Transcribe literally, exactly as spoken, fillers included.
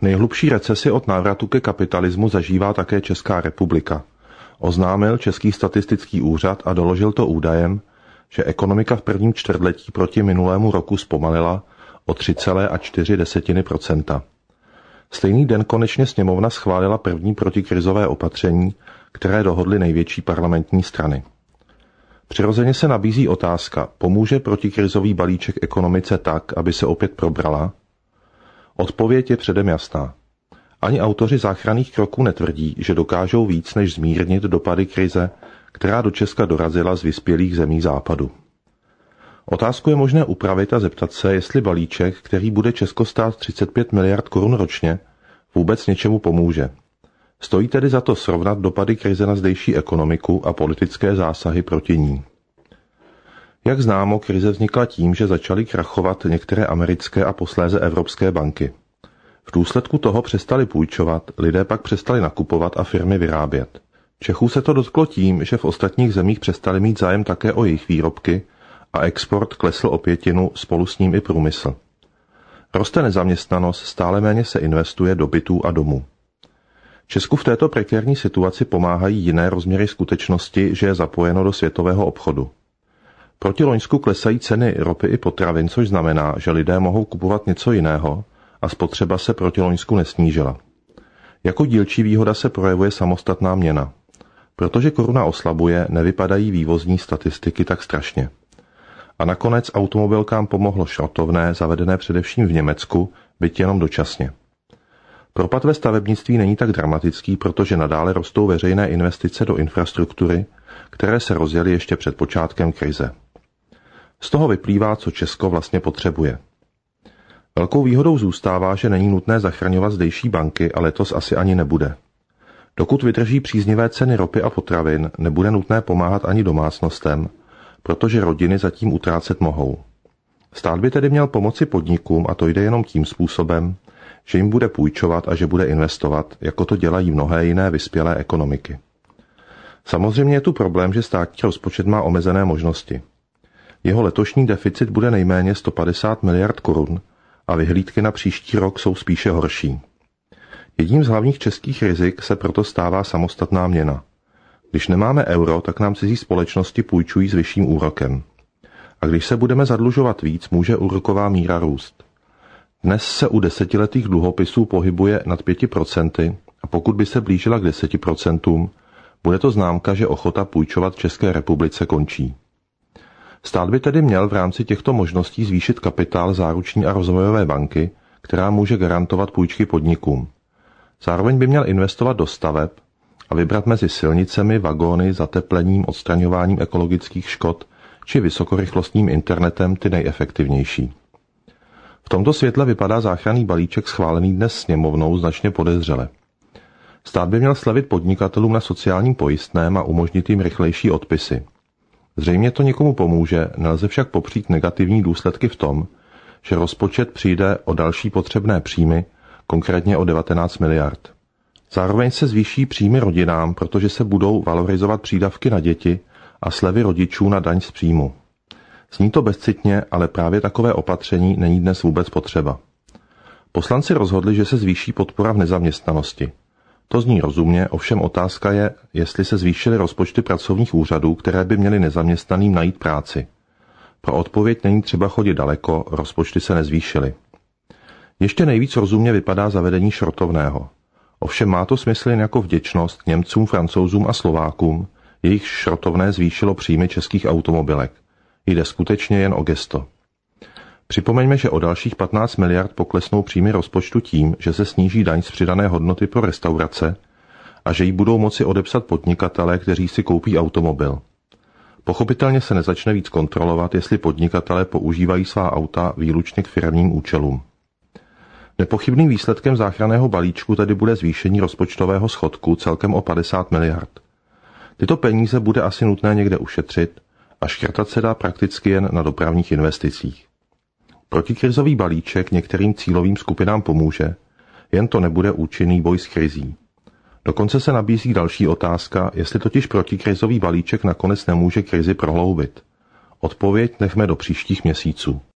Nejhlubší recesi od návratu ke kapitalismu zažívá také Česká republika. Oznámil Český statistický úřad a doložil to údajem, že ekonomika v prvním čtvrtletí proti minulému roku zpomalila o tři celé čtyři procenta. Stejný den konečně sněmovna schválila první protikrizové opatření, které dohodly největší parlamentní strany. Přirozeně se nabízí otázka, pomůže protikrizový balíček ekonomice tak, aby se opět probrala? Odpověď je předem jasná. Ani autoři záchranných kroků netvrdí, že dokážou víc než zmírnit dopady krize, která do Česka dorazila z vyspělých zemí západu. Otázku je možné upravit a zeptat se, jestli balíček, který bude Česko stát třicet pět miliard korun ročně, vůbec něčemu pomůže. Stojí tedy za to srovnat dopady krize na zdejší ekonomiku a politické zásahy proti ní. Jak známo, krize vznikla tím, že začaly krachovat některé americké a posléze evropské banky. V důsledku toho přestali půjčovat, lidé pak přestali nakupovat a firmy vyrábět. Čechů se to dotklo tím, že v ostatních zemích přestali mít zájem také o jejich výrobky a export klesl o pětinu, spolu s ním i průmysl. Roste nezaměstnanost, stále méně se investuje do bytů a domů. Česku v této prekérní situaci pomáhají jiné rozměry skutečnosti, že je zapojeno do světového obchodu. Proti loňsku klesají ceny ropy i potravin, což znamená, že lidé mohou kupovat něco jiného a spotřeba se proti loňsku nesnížila. Jako dílčí výhoda se projevuje samostatná měna. Protože koruna oslabuje, nevypadají vývozní statistiky tak strašně. A nakonec automobilkám pomohlo šrotovné, zavedené především v Německu, byť jenom dočasně. Propad ve stavebnictví není tak dramatický, protože nadále rostou veřejné investice do infrastruktury, které se rozjely ještě před počátkem krize. Z toho vyplývá, co Česko vlastně potřebuje. Velkou výhodou zůstává, že není nutné zachraňovat zdejší banky a letos asi ani nebude. Dokud vydrží příznivé ceny ropy a potravin, nebude nutné pomáhat ani domácnostem, protože rodiny zatím utrácet mohou. Stát by tedy měl pomoci podnikům a to jde jenom tím způsobem, že jim bude půjčovat a že bude investovat, jako to dělají mnohé jiné vyspělé ekonomiky. Samozřejmě je tu problém, že státní rozpočet má omezené možnosti. Jeho letošní deficit bude nejméně sto padesát miliard korun a vyhlídky na příští rok jsou spíše horší. Jedním z hlavních českých rizik se proto stává samostatná měna. Když nemáme euro, tak nám cizí společnosti půjčují s vyšším úrokem. A když se budeme zadlužovat víc, může úroková míra růst. Dnes se u desetiletých dluhopisů pohybuje nad pěti procenty a pokud by se blížila k deseti procentům, bude to známka, že ochota půjčovat České republice končí. Stát by tedy měl v rámci těchto možností zvýšit kapitál záruční a rozvojové banky, která může garantovat půjčky podnikům. Zároveň by měl investovat do staveb a vybrat mezi silnicemi, vagóny, zateplením, odstraňováním ekologických škod či vysokorychlostním internetem ty nejefektivnější. V tomto světle vypadá záchranný balíček schválený dnes sněmovnou značně podezřele. Stát by měl slevit podnikatelům na sociálním pojistném a umožnit jim rychlejší odpisy. Zřejmě to někomu pomůže, nelze však popřít negativní důsledky v tom, že rozpočet přijde o další potřebné příjmy, konkrétně o devatenáct miliard. Zároveň se zvýší příjmy rodinám, protože se budou valorizovat přídavky na děti a slevy rodičů na daň z příjmu. Zní to bezcitně, ale právě takové opatření není dnes vůbec potřeba. Poslanci rozhodli, že se zvýší podpora v nezaměstnanosti. To zní rozumně, ovšem otázka je, jestli se zvýšily rozpočty pracovních úřadů, které by měly nezaměstnaným najít práci. Pro odpověď není třeba chodit daleko, rozpočty se nezvýšily. Ještě nejvíc rozumně vypadá zavedení šrotovného. Ovšem má to smysl jen jako vděčnost Němcům, Francouzům a Slovákům, jejich šrotovné zvýšilo příjmy českých automobilek. Jde skutečně jen o gesto. Připomeňme, že o dalších patnáct miliard poklesnou příjmy rozpočtu tím, že se sníží daň z přidané hodnoty pro restaurace a že ji budou moci odepsat podnikatelé, kteří si koupí automobil. Pochopitelně se nezačne víc kontrolovat, jestli podnikatelé používají svá auta výlučně k firemním účelům. Nepochybným výsledkem záchranného balíčku tedy bude zvýšení rozpočtového schodku celkem o padesát miliard. Tyto peníze bude asi nutné někde ušetřit a škrtat se dá prakticky jen na dopravních investicích. Protikrizový balíček některým cílovým skupinám pomůže, jen to nebude účinný boj s krizí. Dokonce se nabízí další otázka, jestli totiž protikrizový balíček nakonec nemůže krizi prohloubit. Odpověď nechme do příštích měsíců.